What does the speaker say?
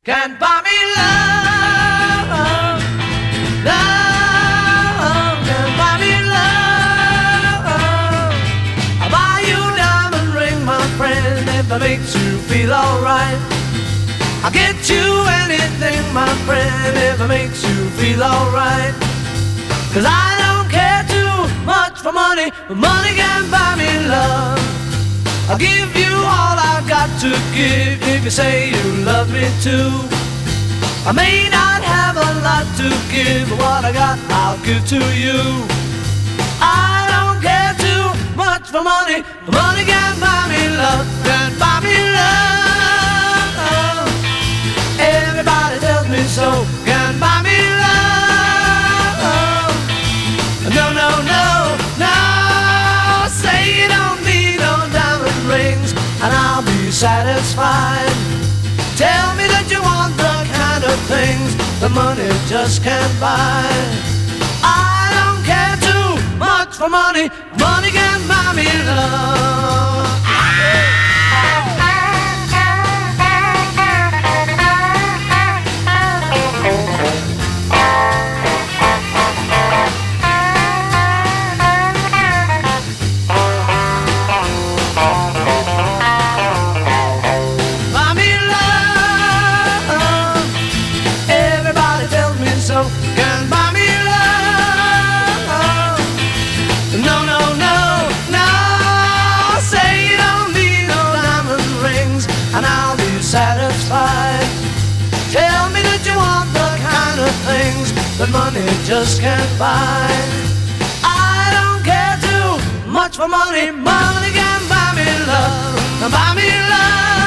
can't buy me love. Love can't buy me love. I'll buy you a diamond ring, my friend, if it makes you feel alright. I'll get you anything, my friend, if it makes you feel alright. 'Cause I don't care too much for money, but money can't buy me love. I'll give you all I've got to give if you say you love me too. I may not have a lot to give, but what I got I'll give to you. I don't care too much for money, but money can't buy me love. Can't buy me love. Everybody tells me so. Can't buy me love. No, no, no, no. Say you don't need no diamond rings and I'll be satisfied. Tell me that you want the kind of things the money just can't buy. I don't care too much for money. Money can't buy me love. Can't buy me love. No, no, no, no. Say you don't need no diamond rings and I'll be satisfied. Tell me that you want the kind of things that money just can't buy. I don't care too much for money. Money can't buy me love. Buy me love.